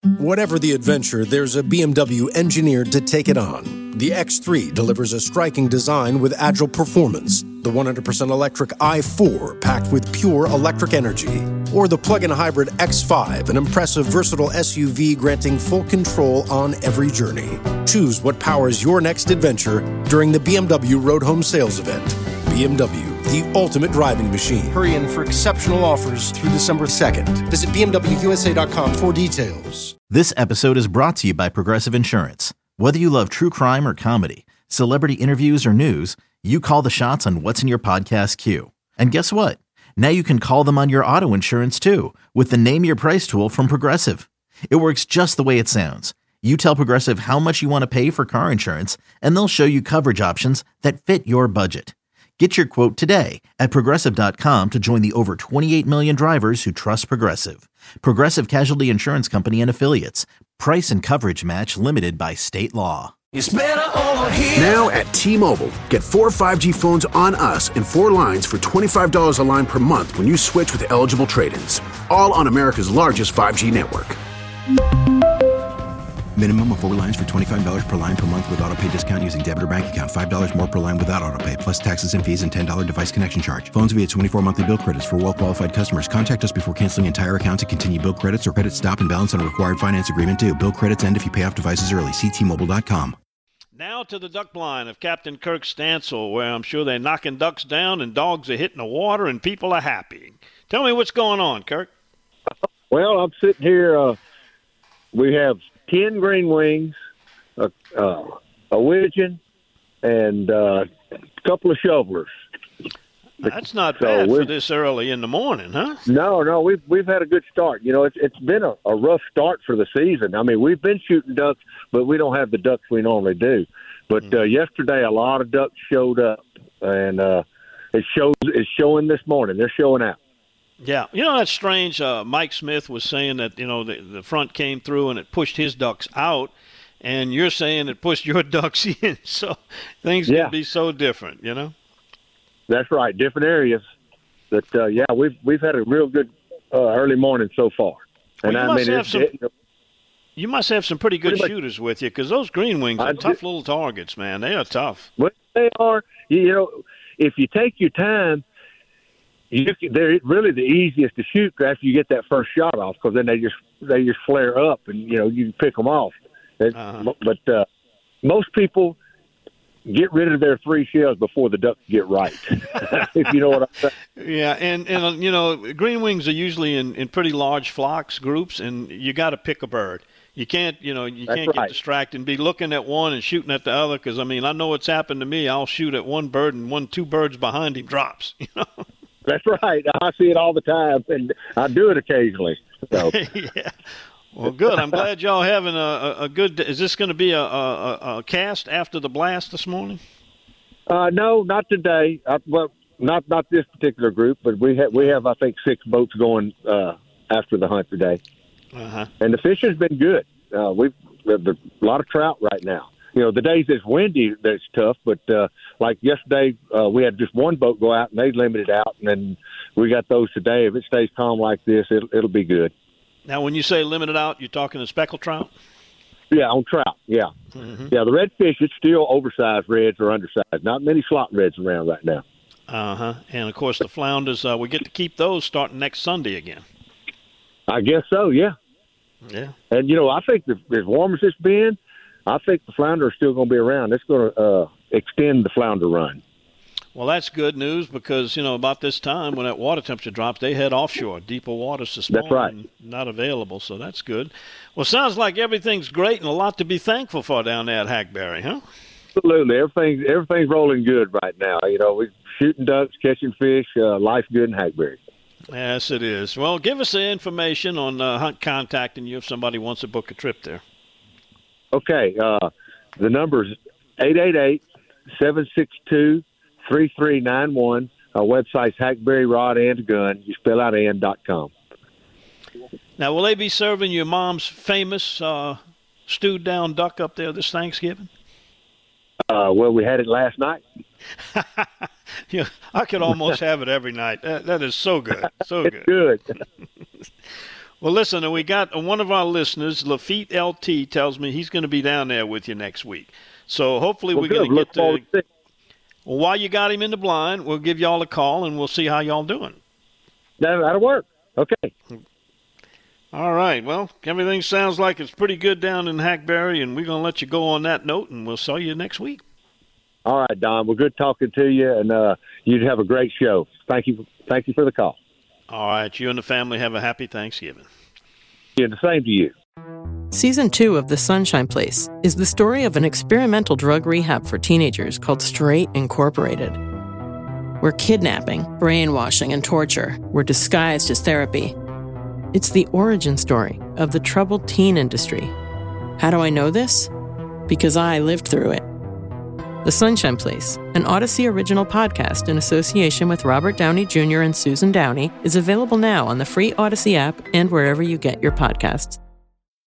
Whatever the adventure, there's a BMW engineered to take it on. The X3 delivers a striking design with agile performance. The 100% electric i4 packed with pure electric energy. Or the plug-in hybrid X5, an impressive versatile SUV granting full control on every journey. Choose what powers your next adventure during the BMW Road Home Sales Event. BMW, the ultimate driving machine. Hurry in for exceptional offers through December 2nd. Visit BMWUSA.com for details. This episode is brought to you by Progressive Insurance. Whether you love true crime or comedy, celebrity interviews or news, you call the shots on what's in your podcast queue. And guess what? Now you can call them on your auto insurance too with the Name Your Price tool from Progressive. It works just the way it sounds. You tell Progressive how much you want to pay for car insurance, and they'll show you coverage options that fit your budget. Get your quote today at Progressive.com to join the over 28 million drivers who trust Progressive. Progressive Casualty Insurance Company and Affiliates. Price and coverage match limited by state law. It's better over here. Now at T-Mobile, get 4 5G phones on us and 4 lines for $25 a line per month when you switch with eligible trade-ins. All on America's largest 5G network. Minimum of 4 lines for $25 per line per month with autopay discount using debit or bank account. $5 more per line without autopay, plus taxes and fees and $10 device connection charge. Phones via 24 monthly bill credits for well-qualified customers. Contact us before canceling entire account to continue bill credits or credit stop and balance on a required finance agreement due. Bill credits end if you pay off devices early. See T-Mobile.com. Now to the duck blind of Captain Kirk Stansel, where I'm sure they're knocking ducks down and dogs are hitting the water and people are happy. Tell me what's going on, Kirk. Well, I'm sitting here. We have 10 green wings, a widgeon, and a couple of shovelers. That's not bad for this early in the morning, huh? No, we've had a good start. You know, it's been a rough start for the season. I mean, we've been shooting ducks, but we don't have the ducks we normally do. But yesterday, a lot of ducks showed up, and it's showing this morning. They're showing out. Yeah, you know, that's strange. Mike Smith was saying that, you know, the front came through and it pushed his ducks out, and you're saying it pushed your ducks in. So things can be so different, you know? That's right, different areas. But, we've had a real good early morning so far. And you must have some pretty good shooters with you, because those green wings are tough little targets, man. They are tough. Well, they are. You know, if you take your time, they're really the easiest to shoot after you get that first shot off, because then they just flare up and you can pick them off. But most people get rid of their 3 shells before the ducks get right. If you know what I'm saying. Yeah, and you know, green wings are usually in pretty large flocks, groups, and you got to pick a bird. You can't get distracted and be looking at one and shooting at the other, because I mean, I know what's happened to me. I'll shoot at one bird and 2 birds behind him drops. You know. That's right. I see it all the time, and I do it occasionally. So. Yeah. Well, good. I'm glad y'all having a good. Is this going to be a cast after the blast this morning? No, not today. Not this particular group, but we have I think 6 boats going after the hunt today. And the fishing's been good. We've a lot of trout right now. You know, the days it's windy, that's tough. But like yesterday, we had just one boat go out, and they limited out. And then we got those today. If it stays calm like this, it'll be good. Now, when you say limited out, you're talking a speckled trout? Yeah, on trout, yeah. Mm-hmm. Yeah, the redfish, it's still oversized reds or undersized. Not many slot reds around right now. And, of course, the flounders, we get to keep those starting next Sunday again. I guess so, yeah. Yeah. And, you know, I think as warm as it's been, I think the flounder is still going to be around. It's going to extend the flounder run. Well, that's good news because, you know, about this time when that water temperature drops, they head offshore, deeper waters to spawn. That's right. And not available, so that's good. Well, sounds like everything's great and a lot to be thankful for down there at Hackberry, huh? Absolutely. Everything's rolling good right now. You know, we're shooting ducks, catching fish, life good in Hackberry. Yes, it is. Well, give us the information on Hunt contacting you if somebody wants to book a trip there. Okay. The number is 888-762-3391. Our website's Hackberry Rod and Gun. You spell out and.com. Now, will they be serving your mom's famous stewed down duck up there this Thanksgiving? Well, we had it last night. Yeah, I could almost have it every night. That is so good. So it's good. Well, listen, we got one of our listeners, Lafitte LT, tells me he's going to be down there with you next week. So hopefully we're going to get to – well, while you got him in the blind, we'll give y'all a call, and we'll see how y'all doing. That'll work. Okay. All right. Well, everything sounds like it's pretty good down in Hackberry, and we're going to let you go on that note, and we'll see you next week. All right, Don. Well, good talking to you, and you have a great show. Thank you for the call. All right. You and the family have a happy Thanksgiving. Yeah, the same to you. Season 2 of The Sunshine Place is the story of an experimental drug rehab for teenagers called Straight Incorporated, where kidnapping, brainwashing, and torture were disguised as therapy. It's the origin story of the troubled teen industry. How do I know this? Because I lived through it. The Sunshine Place, an Odyssey original podcast in association with Robert Downey Jr. and Susan Downey, is available now on the free Odyssey app and wherever you get your podcasts.